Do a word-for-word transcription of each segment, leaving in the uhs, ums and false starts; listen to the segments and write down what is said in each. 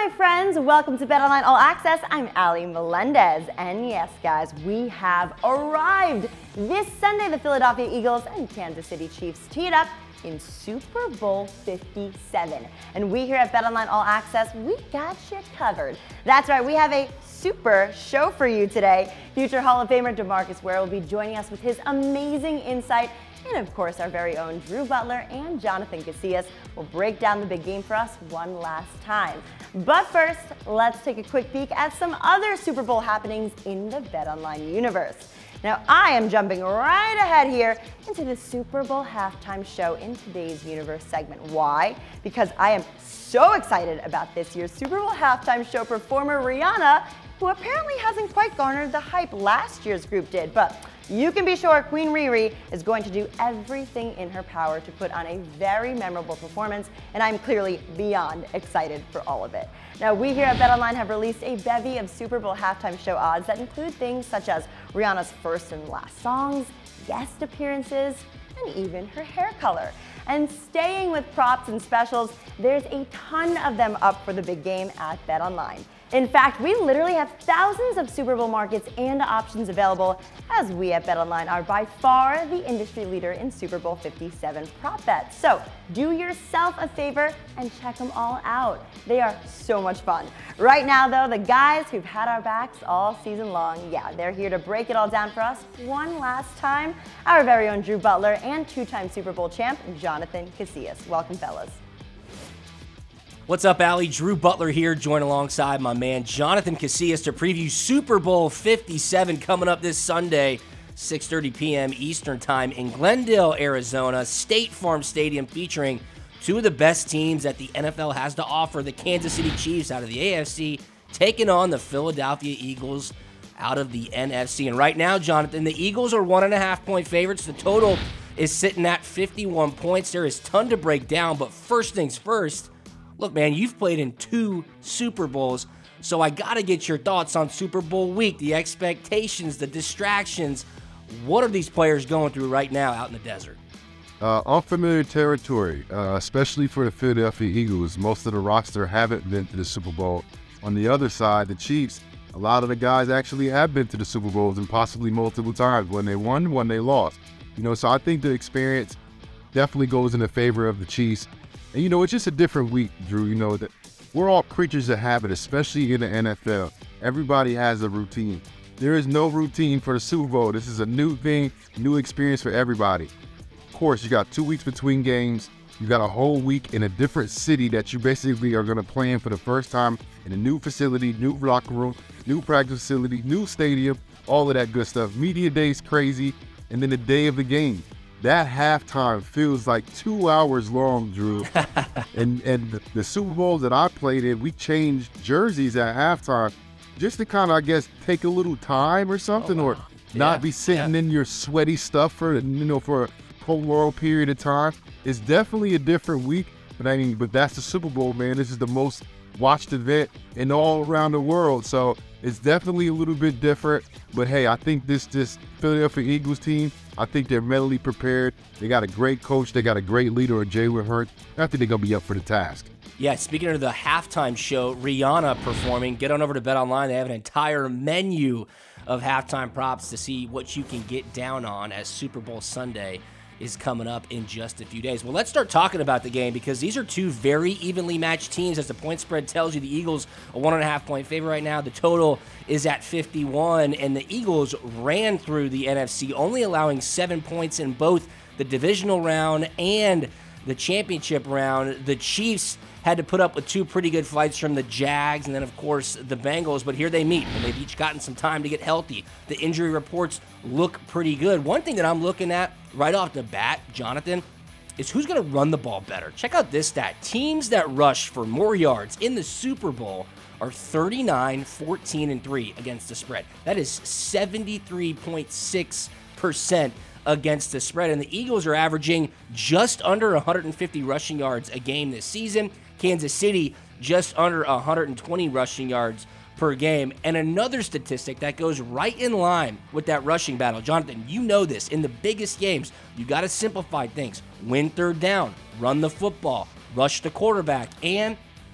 my friends, welcome to BetOnline All Access. I'm Ali Melendez, and yes, guys, we have arrived. This Sunday, the Philadelphia Eagles and Kansas City Chiefs tee it up in Super Bowl fifty-seven. And we here at BetOnline All Access, we got you covered. That's right, we have a super show for you today. Future Hall of Famer DeMarcus Ware will be joining us with his amazing insight. And of course, our very own Drew Butler and Jonathan Casillas will break down the big game for us one last time. But first, let's take a quick peek at some other Super Bowl happenings in the BetOnline universe. Now, I am jumping right ahead here into the Super Bowl halftime show in today's universe segment. Why? Because I am so excited about this year's Super Bowl halftime show performer Rihanna, who apparently hasn't quite garnered the hype last year's group did. But you can be sure Queen Riri is going to do everything in her power to put on a very memorable performance, and I'm clearly beyond excited for all of it. Now, we here at BetOnline have released a bevy of Super Bowl halftime show odds that include things such as Rihanna's first and last songs, guest appearances, and even her hair color. And staying with props and specials, there's a ton of them up for the big game at BetOnline. In fact, we literally have thousands of Super Bowl markets and options available, as we at BetOnline are by far the industry leader in Super Bowl fifty-seven prop bets. So do yourself a favor and check them all out. They are so much fun. Right now, though, the guys who've had our backs all season long, yeah, they're here to break it all down for us one last time. Our very own Drew Butler and two-time Super Bowl champ, Jonathan Casillas. Welcome, fellas. What's up, Ali? Drew Butler here, joined alongside my man Jonathan Casillas to preview Super Bowl fifty-seven coming up this Sunday, six thirty p.m. Eastern Time in Glendale, Arizona, State Farm Stadium, featuring two of the best teams that the N F L has to offer, the Kansas City Chiefs out of the A F C, taking on the Philadelphia Eagles out of the N F C. And right now, Jonathan, the Eagles are one and a half point favorites. The total is sitting at fifty-one points. There is a ton to break down, but first things first, look, man, you've played in two Super Bowls, so I got to get your thoughts on Super Bowl week, the expectations, the distractions. What are these players going through right now out in the desert? Uh, unfamiliar territory, uh, especially for the Philadelphia Eagles. Most of the roster haven't been to the Super Bowl. On the other side, the Chiefs, a lot of the guys actually have been to the Super Bowls and possibly multiple times. When they won, when they lost. You know, so I think the experience definitely goes in the favor of the Chiefs. And, you know, it's just a different week, Drew. You know, that we're all creatures of habit, especially in the N F L. Everybody has a routine. There is no routine for the Super Bowl. This is a new thing, new experience for everybody. Of course, you got two weeks between games. You got a whole week in a different city that you basically are going to play in for the first time in a new facility, new locker room, new practice facility, new stadium, all of that good stuff. Media day's crazy, and then the day of the game. That halftime feels like two hours long, Drew. and and the, the Super Bowls that I played in, we changed jerseys at halftime just to kind of, I guess, take a little time or something, oh, wow. or yeah. not be sitting yeah. in your sweaty stuff for, you know, for a whole long period of time. It's definitely a different week, but I mean, but that's the Super Bowl, man. This is the most watched event in all around the world, so it's definitely a little bit different. But hey, I think this this Philadelphia Eagles team, I think they're mentally prepared. They got a great coach. They got a great leader in Jalen Hurts. I think they're going to be up for the task. Yeah, speaking of the halftime show, Rihanna performing. Get on over to BetOnline. They have an entire menu of halftime props to see what you can get down on as Super Bowl Sunday is coming up in just a few days. Well, let's start talking about the game, because these are two very evenly matched teams. As the point spread tells you, the Eagles a one and a half point favorite right now. The total is at fifty-one, and the Eagles ran through the N F C, only allowing seven points in both the divisional round and the championship round. The Chiefs had to put up with two pretty good fights from the Jags and then, of course, the Bengals, but here they meet, and they've each gotten some time to get healthy. The injury reports look pretty good. One thing that I'm looking at right off the bat, Jonathan, is who's going to run the ball better. Check out this stat. Teams that rush for more yards in the Super Bowl are thirty-nine, fourteen, and three against the spread. That is seventy-three point six percent against the spread, and the Eagles are averaging just under one hundred fifty rushing yards a game this season. Kansas City just under one hundred twenty rushing yards per game. And another statistic that goes right in line with that rushing battle. Jonathan, you know this. In the biggest games, you got to simplify things. Win third down, run the football, rush the quarterback, and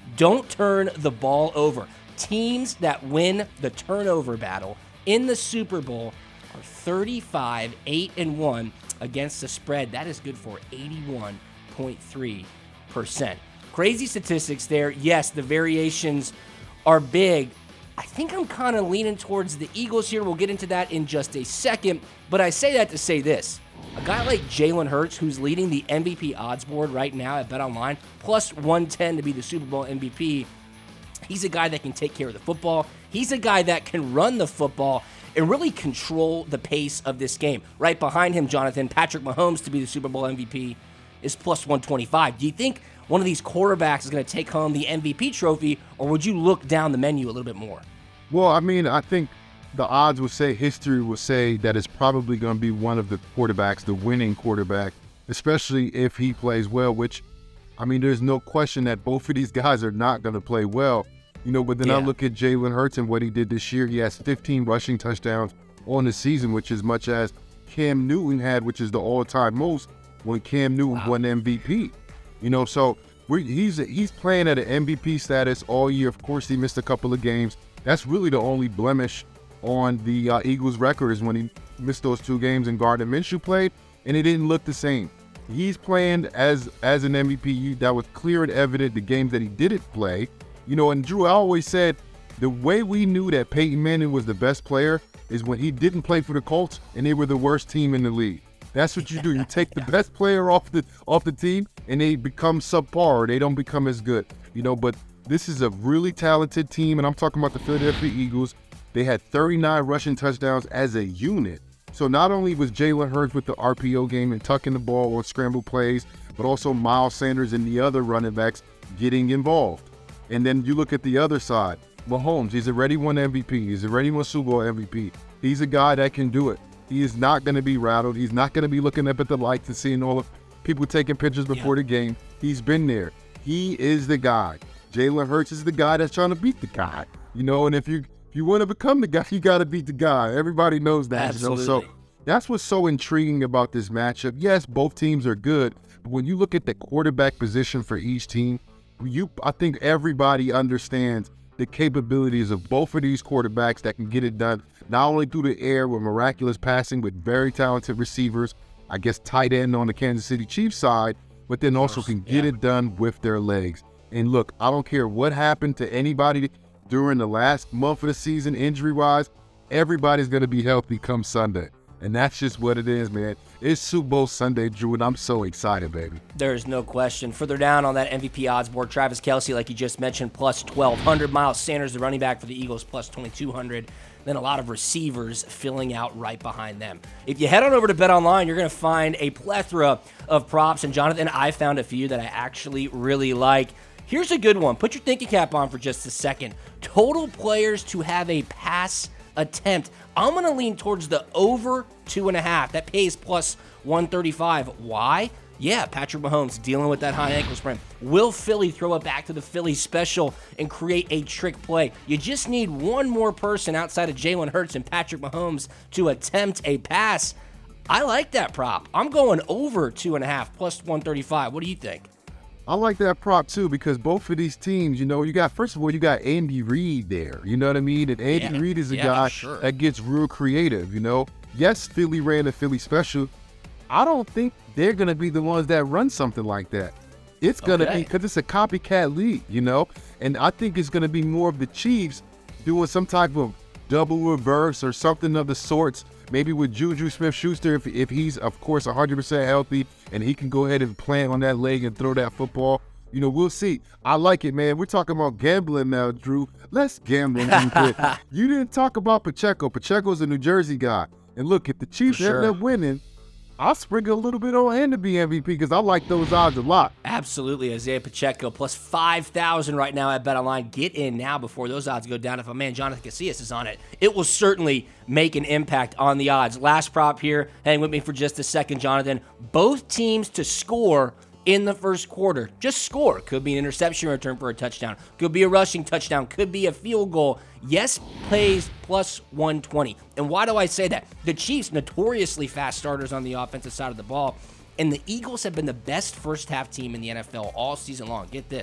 Don't turn the ball over. Teams that win the turnover battle in the Super Bowl are thirty-five, eight, and one against the spread. That is good for eighty-one point three percent. Crazy statistics there. Yes, the variations are big. I think I'm kind of leaning towards the Eagles here. We'll get into that in just a second. But I say that to say this. A guy like Jalen Hurts, who's leading the M V P odds board right now at BetOnline, plus one ten to be the Super Bowl M V P, he's a guy that can take care of the football. He's a guy that can run the football and really control the pace of this game. Right behind him, Jonathan, Patrick Mahomes to be the Super Bowl M V P is plus one twenty-five. Do you think one of these quarterbacks is going to take home the M V P trophy, or would you look down the menu a little bit more? Well, I mean, I think the odds would say, history would say that it's probably going to be one of the quarterbacks, the winning quarterback, especially if he plays well, which, I mean, there's no question that both of these guys are not going to play well. You know, but then Yeah. I look at Jalen Hurts and what he did this year. He has fifteen rushing touchdowns on the season, which is as much as Cam Newton had, which is the all-time most when Cam Newton Wow. won M V P. You know, so we're, he's he's playing at an M V P status all year. Of course, he missed a couple of games. That's really the only blemish on the uh, Eagles' record is when he missed those two games and Gardner Minshew played, and it didn't look the same. He's playing as as an M V P. That was clear and evident the games that he didn't play. You know, and Drew, I always said the way we knew that Peyton Manning was the best player is when he didn't play for the Colts and they were the worst team in the league. That's what you do. You take the best player off the off the team and they become subpar or they don't become as good. You know, but this is a really talented team, and I'm talking about the Philadelphia Eagles. They had thirty-nine rushing touchdowns as a unit. So not only was Jalen Hurts with the R P O game and tucking the ball on scramble plays, but also Miles Sanders and the other running backs getting involved. And then you look at the other side. Mahomes, he's already won M V P. He's already won Super Bowl M V P. He's a guy that can do it. He is not going to be rattled. He's not going to be looking up at the lights and seeing all the people taking pictures before Yeah. the game. He's been there. He is the guy. Jalen Hurts is the guy that's trying to beat the guy. You know, and if you if you want to become the guy, you got to beat the guy. Everybody knows that. You know? Absolutely. So that's what's so intriguing about this matchup. Yes, both teams are good, but when you look at the quarterback position for each team, you I think everybody understands the capabilities of both of these quarterbacks that can get it done, not only through the air with miraculous passing with very talented receivers, I guess tight end on the Kansas City Chiefs side, but then also can get yeah. it done with their legs. And look, I don't care what happened to anybody during the last month of the season injury-wise, everybody's going to be healthy come Sunday. And that's just what it is, man. It's Super Bowl Sunday, Drew, and I'm so excited, baby. There's no question. Further down on that M V P odds board, Travis Kelce, like you just mentioned, plus twelve hundred. Miles Sanders, the running back for the Eagles, plus twenty-two hundred. Then a lot of receivers filling out right behind them. If you head on over to BetOnline, you're going to find a plethora of props. And Jonathan, I found a few that I actually really like. Here's a good one. Put your thinking cap on for just a second. Total players to have a pass attempt. I'm going to lean towards the over two and a half. That pays plus one thirty-five. Why? Yeah, Patrick Mahomes dealing with that high ankle sprain. Will Philly throw it back to the Philly special and create a trick play? You just need one more person outside of Jalen Hurts and Patrick Mahomes to attempt a pass. I like that prop. I'm going over two and a half plus one thirty-five. What do you think? I like that prop too because both of these teams, you know, you got, first of all, you got Andy Reid there. You know what I mean? And Andy Yeah, Reid is a yeah, guy sure. that gets real creative, you know? Yes, Philly ran the Philly special. I don't think they're going to be the ones that run something like that. It's going to Okay. be, because it's a copycat league, you know? And I think it's going to be more of the Chiefs doing some type of double reverse or something of the sorts. Maybe with Juju Smith-Schuster, if, if he's, of course, one hundred percent healthy and he can go ahead and plant on that leg and throw that football. You know, we'll see. I like it, man. We're talking about gambling now, Drew. Let's gamble. You didn't talk about Pacheco. Pacheco's a New Jersey guy. And look, if the Chiefs For sure. end up winning, I'll sprinkle a little bit on him to be M V P because I like those odds a lot. Absolutely. Isaiah Pacheco plus five thousand right now at BetOnline. Get in now before those odds go down. If a man Jonathan Casillas is on it, it will certainly make an impact on the odds. Last prop here. Hang with me for just a second, Jonathan. Both teams to score in the first quarter. Just score. Could be an interception return for a touchdown. Could be a rushing touchdown. Could be a field goal. Yes, plays plus one twenty. And why do I say that? The Chiefs, notoriously fast starters on the offensive side of the ball, and the Eagles have been the best first half team in the N F L all season long. Get this.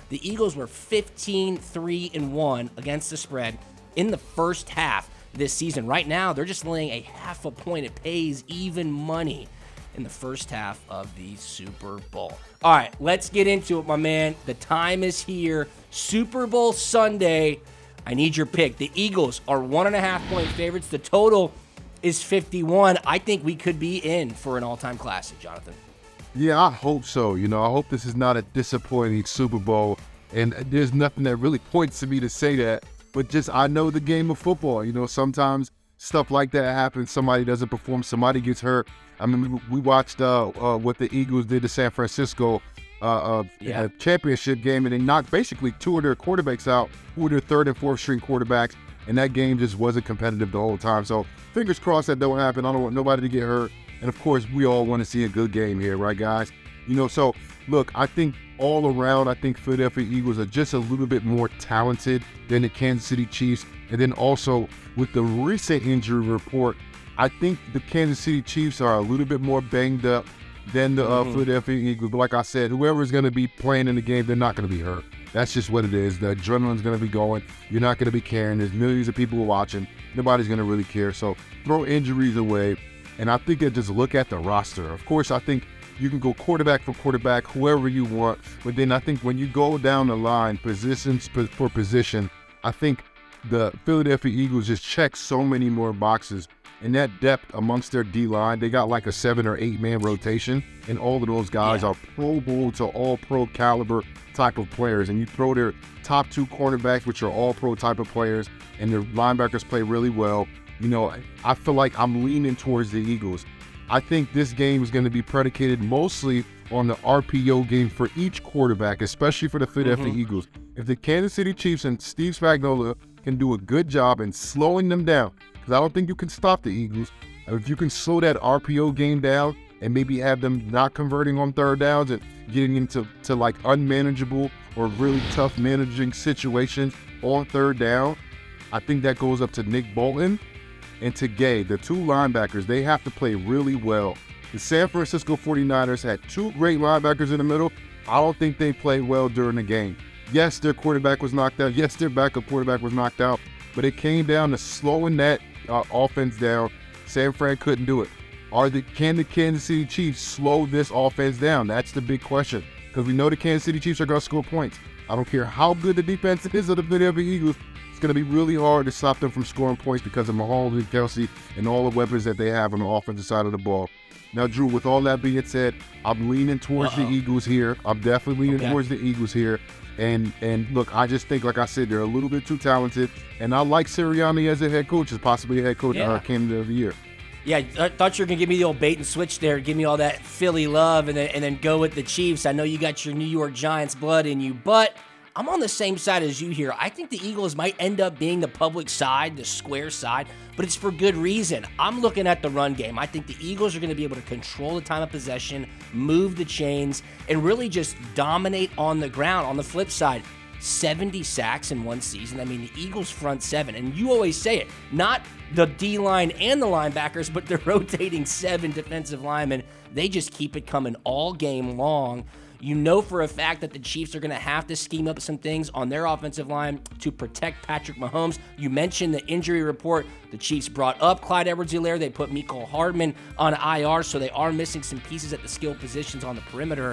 The Eagles were fifteen three and one against the spread in the first half this season. Right now, they're just laying a half a point. It pays even money in the first half of the Super Bowl. All right, let's get into it, my man. The time is here. Super Bowl Sunday. I need your pick. The Eagles are one and a half point favorites. The total is fifty-one. I think we could be in for an all-time classic, Jonathan. Yeah, I hope so. You know, I hope this is not a disappointing Super Bowl. And there's nothing that really points to me to say that. But just, I know the game of football. You know, sometimes stuff like that happens. Somebody doesn't perform. Somebody gets hurt. I mean, we watched uh, uh, what the Eagles did to San Francisco uh, uh, yeah. a championship game, and they knocked basically two of their quarterbacks out, who were their third and fourth string quarterbacks, and that game just wasn't competitive the whole time. So fingers crossed that don't happen. I don't want nobody to get hurt. And of course, we all want to see a good game here, right, guys? You know, so look, I think all around, I think Philadelphia Eagles are just a little bit more talented than the Kansas City Chiefs. And then also with the recent injury report, I think the Kansas City Chiefs are a little bit more banged up than the uh, mm-hmm. Philadelphia Eagles. But like I said, whoever is going to be playing in the game, they're not going to be hurt. That's just what it is. The adrenaline's going to be going. You're not going to be caring. There's millions of people watching. Nobody's going to really care. So throw injuries away. And I think that just look at the roster. Of course, I think you can go quarterback for quarterback, whoever you want. But then I think when you go down the line, positions for position, I think the Philadelphia Eagles just check so many more boxes. And that depth amongst their D-line, they got like a seven or eight man rotation. And all of those guys yeah. are Pro Bowl to all pro caliber type of players. And you throw their top two cornerbacks, which are all pro type of players, and their linebackers play really well. You know, I feel like I'm leaning towards the Eagles. I think this game is going to be predicated mostly on the R P O game for each quarterback, especially for the Philadelphia mm-hmm. Eagles. If the Kansas City Chiefs and Steve Spagnuolo can do a good job in slowing them down, because I don't think you can stop the Eagles. If you can slow that R P O game down and maybe have them not converting on third downs and getting into to like unmanageable or really tough managing situations on third down, I think that goes up to Nick Bolton and to Gay, the two linebackers. They have to play really well. The San Francisco forty-niners had two great linebackers in the middle. I don't think they played well during the game. Yes, their quarterback was knocked out. Yes, their backup quarterback was knocked out. But it came down to slowing that uh, offense down. San Fran couldn't do it. Are the can the Kansas City Chiefs slow this offense down? That's the big question. Because we know the Kansas City Chiefs are going to score points. I don't care how good the defense is of the Philadelphia Eagles. It's going to be really hard to stop them from scoring points because of Mahomes and Kelsey and all the weapons that they have on the offensive side of the ball. Now, Drew, with all that being said, I'm leaning towards Uh-oh. the Eagles here. I'm definitely leaning okay. towards the Eagles here. And and look, I just think, like I said, they're a little bit too talented. And I like Sirianni as a head coach, as possibly a head coach yeah. uh, candidate of the year. Yeah, I thought you were going to give me the old bait and switch there, give me all that Philly love, and then, and then go with the Chiefs. I know you got your New York Giants blood in you, but I'm on the same side as you here. I think the Eagles might end up being the public side, the square side, but it's for good reason. I'm looking at the run game. I think the Eagles are going to be able to control the time of possession, move the chains, and really just dominate on the ground. On the flip side, seventy sacks in one season. I mean, the Eagles front seven, and you always say it, not the D-line and the linebackers, but the rotating seven defensive linemen. They just keep it coming all game long. You know for a fact that the Chiefs are going to have to scheme up some things on their offensive line to protect Patrick Mahomes. You mentioned the injury report. The Chiefs brought up Clyde Edwards-Helaire. They put Mecole Hardman on I R, so they are missing some pieces at the skill positions on the perimeter.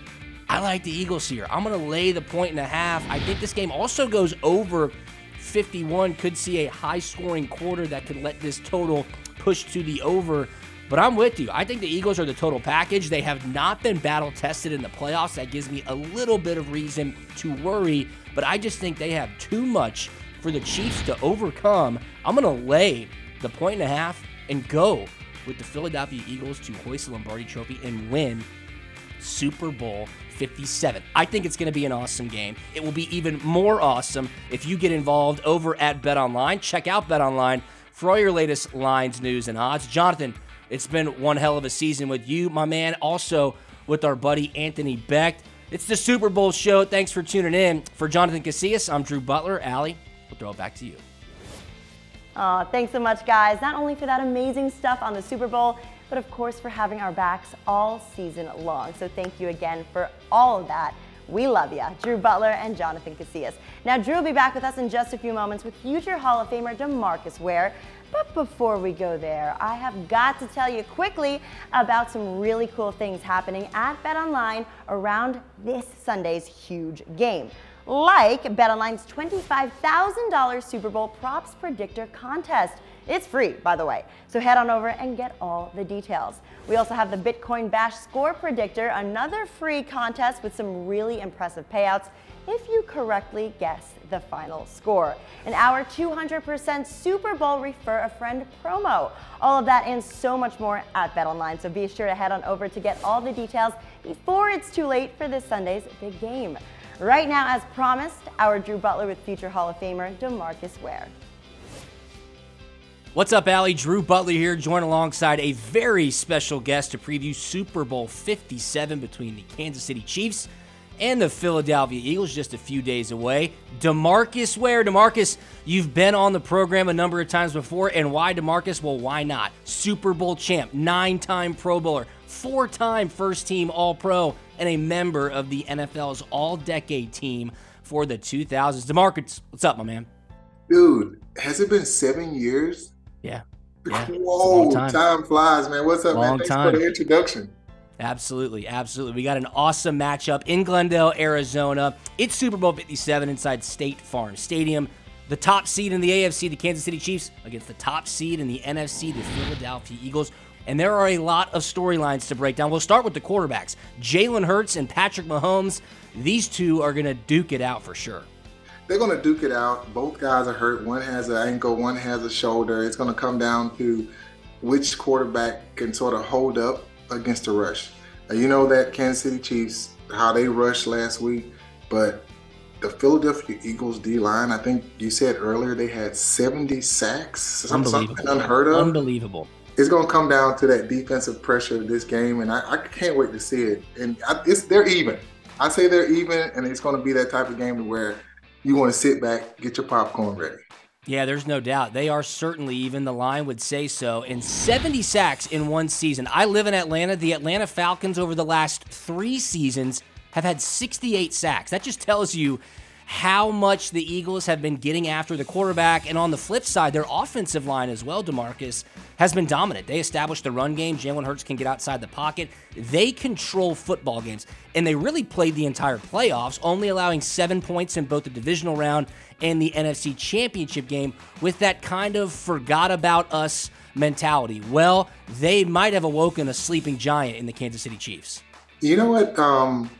I like the Eagles here. I'm going to lay the point and a half. I think this game also goes over fifty-one. Could see a high-scoring quarter that could let this total push to the over. But I'm with you. I think the Eagles are the total package. They have not been battle-tested in the playoffs. That gives me a little bit of reason to worry. But I just think they have too much for the Chiefs to overcome. I'm going to lay the point and a half and go with the Philadelphia Eagles to hoist the Lombardi Trophy and win Super Bowl fifty-seven. I think it's going to be an awesome game. It will be even more awesome if you get involved over at BetOnline. Check out BetOnline for all your latest lines, news, and odds. Jonathan, it's been one hell of a season with you, my man. Also with our buddy Anthony Becht. It's the Super Bowl show. Thanks for tuning in. For Jonathan Casillas, I'm Drew Butler. Allie, we'll throw it back to you. Oh, thanks so much, guys. Not only for that amazing stuff on the Super Bowl, but of course for having our backs all season long. So thank you again for all of that. We love ya. Drew Butler and Jonathan Casillas. Now, Drew will be back with us in just a few moments with future Hall of Famer DeMarcus Ware. But before we go there, I have got to tell you quickly about some really cool things happening at BetOnline around this Sunday's huge game. Like BetOnline's twenty-five thousand dollars Super Bowl Props Predictor Contest. It's free, by the way, so head on over and get all the details. We also have the Bitcoin Bash Score Predictor, another free contest with some really impressive payouts if you correctly guess the final score. And our two hundred percent Super Bowl Refer a Friend promo. All of that and so much more at BetOnline, so be sure to head on over to get all the details before it's too late for this Sunday's big game. Right now, as promised, our Drew Butler with future Hall of Famer DeMarcus Ware. What's up, Allie? Drew Butler here, joined alongside a very special guest to preview Super Bowl fifty-seven between the Kansas City Chiefs and the Philadelphia Eagles, just a few days away. DeMarcus Ware. DeMarcus, you've been on the program a number of times before, and why DeMarcus? Well, why not? Super Bowl champ, nine-time Pro Bowler, four-time first-team All-Pro, and a member of the N F L's All-Decade team for the two thousands. DeMarcus, what's up, my man? Dude, has it been seven years? Yeah. yeah. Whoa, time. time flies, man. What's up, long man? Thanks time. for the introduction. Absolutely, absolutely. We got an awesome matchup in Glendale, Arizona. It's Super Bowl fifty-seven inside State Farm Stadium. The top seed in the A F C, the Kansas City Chiefs, against the top seed in the N F C, the Philadelphia Eagles. And there are a lot of storylines to break down. We'll start with the quarterbacks. Jalen Hurts and Patrick Mahomes. These two are going to duke it out for sure. They're going to duke it out. Both guys are hurt. One has an ankle, one has a shoulder. It's going to come down to which quarterback can sort of hold up against the rush. Now, you know that Kansas City Chiefs, how they rushed last week, but the Philadelphia Eagles D-line, I think you said earlier, they had seventy sacks, something unheard of. Unbelievable. It's going to come down to that defensive pressure of this game, and I, I can't wait to see it. And I, it's they're even. I say they're even, and it's going to be that type of game where you want to sit back, get your popcorn ready. Yeah, there's no doubt. They are certainly even. The line would say so. And seventy sacks in one season. I live in Atlanta. The Atlanta Falcons over the last three seasons have had sixty-eight sacks. That just tells you how much the Eagles have been getting after the quarterback. And on the flip side, their offensive line as well, DeMarcus, has been dominant. They established the run game. Jalen Hurts can get outside the pocket. They control football games. And they really played the entire playoffs, only allowing seven points in both the divisional round and the N F C Championship game with that kind of forgot about us mentality. Well, they might have awoken a sleeping giant in the Kansas City Chiefs. You know what? Um,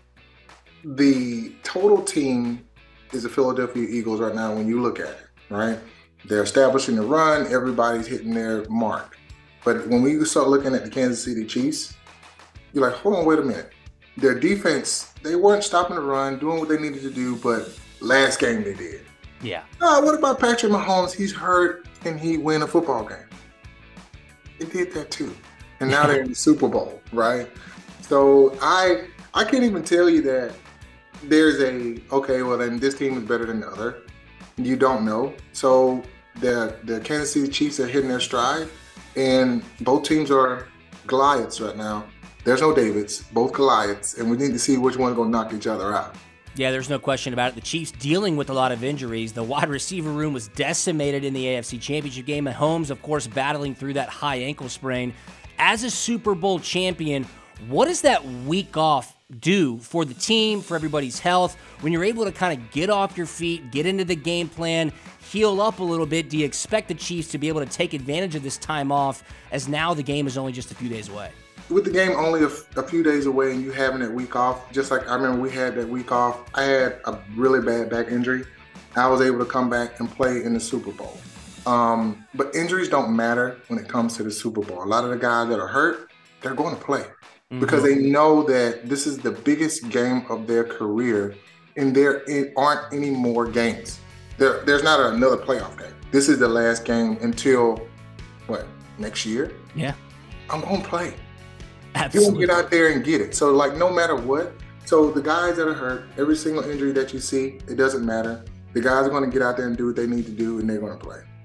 the total team is the Philadelphia Eagles right now when you look at it, right? They're establishing the run. Everybody's hitting their mark. But when we start looking at the Kansas City Chiefs, you're like, hold on, wait a minute. Their defense, they weren't stopping the run, doing what they needed to do, but last game they did. Yeah. Uh, what about Patrick Mahomes? He's hurt and he win a football game. They did that too. And now they're in the Super Bowl, right? So I I can't even tell you that there's a, okay, well then this team is better than the other. You don't know. So the the Kansas City Chiefs are hitting their stride, and both teams are Goliaths right now. There's no Davids, both Goliaths, and we need to see which one's going to knock each other out. Yeah, there's no question about it. The Chiefs dealing with a lot of injuries. The wide receiver room was decimated in the A F C Championship game. Mahomes, of course, battling through that high ankle sprain. As a Super Bowl champion, what does that week off do for the team, for everybody's health, when you're able to kind of get off your feet, get into the game plan, heal up a little bit? Do you expect the Chiefs to be able to take advantage of this time off, as now the game is only just a few days away? With the game only a, f- a few days away and you having that week off, just like I remember we had that week off, I had a really bad back injury. I was able to come back and play in the Super Bowl. Um, but injuries don't matter when it comes to the Super Bowl. A lot of the guys that are hurt, they're going to play. Mm-hmm. Because they know that this is the biggest game of their career, and there aren't any more games. There, there's not another playoff game. This is the last game until, what, next year? Yeah. I'm going to play. Absolutely. You want to get out there and get it. So, like, no matter what. So the guys that are hurt, every single injury that you see, it doesn't matter. The guys are going to get out there and do what they need to do, and they're going to play.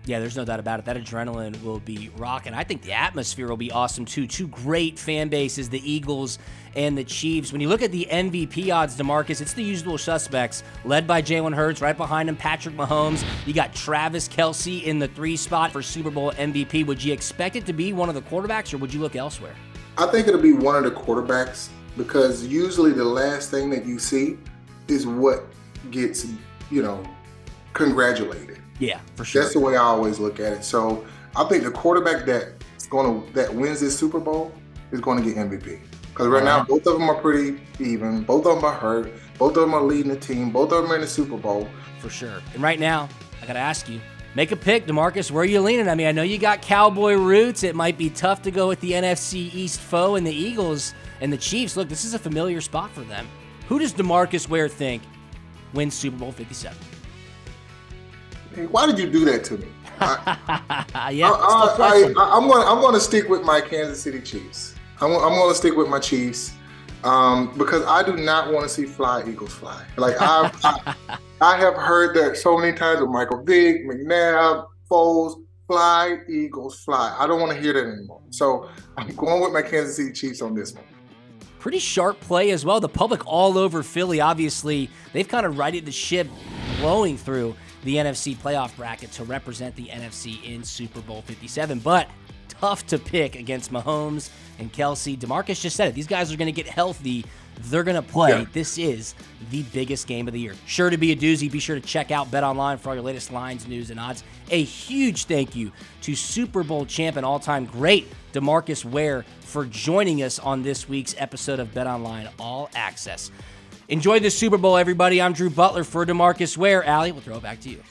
Yeah, there's no doubt about it. That adrenaline will be rocking. I think the atmosphere will be awesome, too. Two great fan bases, the Eagles and the Chiefs. When you look at the M V P odds, DeMarcus, it's the usual suspects, led by Jalen Hurts, right behind him, Patrick Mahomes. You got Travis Kelce in the three spot for Super Bowl M V P. Would you expect it to be one of the quarterbacks, or would you look elsewhere? I think it'll be one of the quarterbacks, because usually the last thing that you see is what gets, you know, congratulated. Yeah, for sure. That's the way I always look at it. So I think the quarterback that's going to that wins this Super Bowl is going to get M V P. Because right uh-huh. now, both of them are pretty even. Both of them are hurt. Both of them are leading the team. Both of them are in the Super Bowl. For sure. And right now, I got to ask you, make a pick, DeMarcus. Where are you leaning? I mean, I know you got Cowboy roots. It might be tough to go with the N F C East foe and the Eagles and the Chiefs. Look, this is a familiar spot for them. Who does DeMarcus Ware think wins Super Bowl fifty-seven? Hey, why did you do that to me? I, yeah, I, I, I, I'm going. I'm going to stick with my Kansas City Chiefs. I'm, I'm going to stick with my Chiefs um, because I do not want to see fly Eagles fly. Like I've, I, I have heard that so many times with Michael Vick, McNabb, Foles. Fly Eagles fly. I don't want to hear that anymore. So I'm going with my Kansas City Chiefs on this one. Pretty sharp play as well. The public all over Philly, obviously, they've kind of righted the ship, blowing through the N F C playoff bracket to represent the N F C in Super Bowl fifty-seven. But tough to pick against Mahomes and Kelce. DeMarcus just said it. These guys are going to get healthy. They're going to play. Yeah. This is the biggest game of the year. Sure to be a doozy. Be sure to check out BetOnline for all your latest lines, news, and odds. A huge thank you to Super Bowl champ and all-time great DeMarcus Ware for joining us on this week's episode of BetOnline All Access. Enjoy the Super Bowl, everybody. I'm Drew Butler for DeMarcus Ware. Allie, we'll throw it back to you.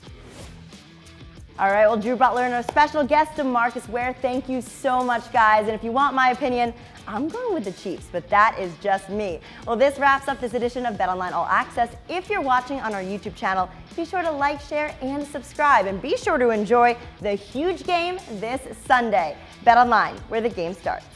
All right, well, Drew Butler and our special guest, DeMarcus Ware, thank you so much, guys. And if you want my opinion, I'm going with the Chiefs, but that is just me. Well, this wraps up this edition of BetOnline All Access. If you're watching on our YouTube channel, be sure to like, share, and subscribe. And be sure to enjoy the huge game this Sunday. BetOnline, where the game starts.